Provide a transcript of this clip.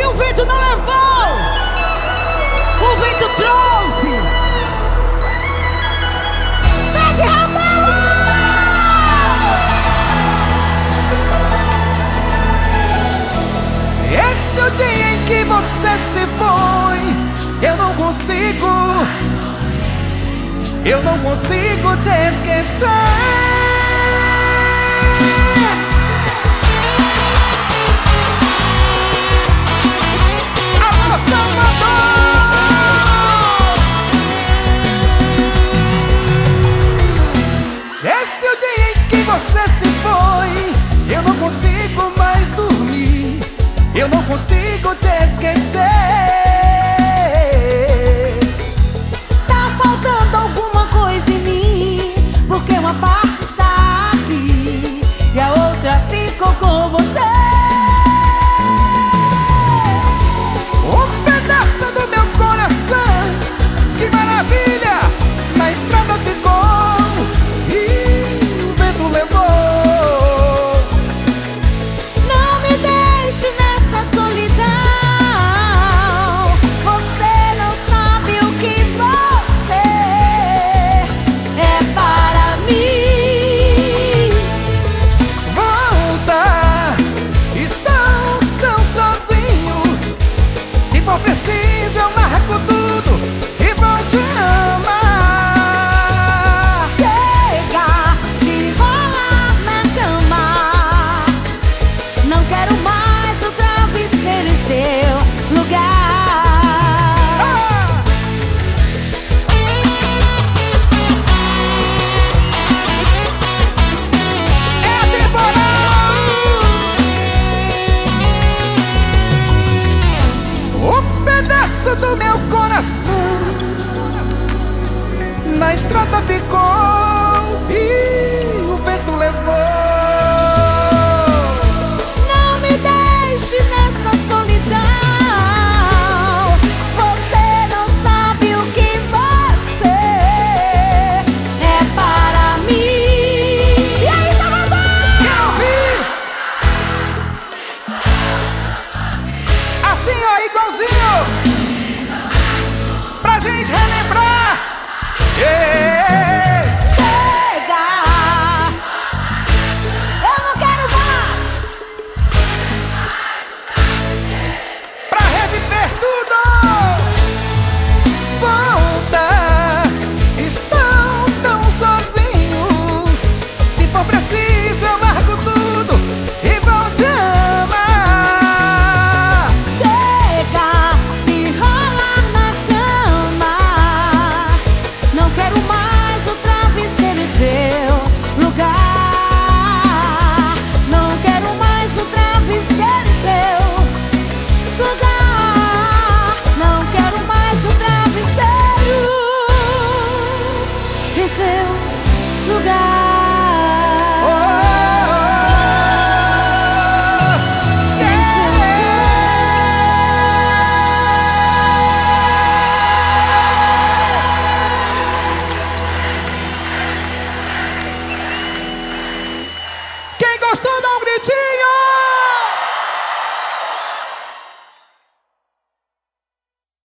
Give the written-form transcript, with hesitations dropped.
o vento não levou, o vento trouxe. Pegue Ramela! Este é o dia em que você se foi. Eu não consigo te esquecer. Alô, Salvador! Este é o dia em que você se foi. Eu não consigo mais dormir. Eu não consigo te esquecer. Tá faltando alguma coisa em mim, porque uma parte está aqui e a outra ficou com você. Um pedaço do meu coração, que maravilha, na estrada ficou e o vento levou. Não me deixe nessa solidão. Você não sabe o que você é para mim. Volta, estou tão sozinho. Se for preciso eu largo tudo e vou te amar. Chega de enrolar na cama. Não quero mais o travesseiro em seu lugar. É temporal. Um pedaço do meu coração na estrada ficou e o vento levou.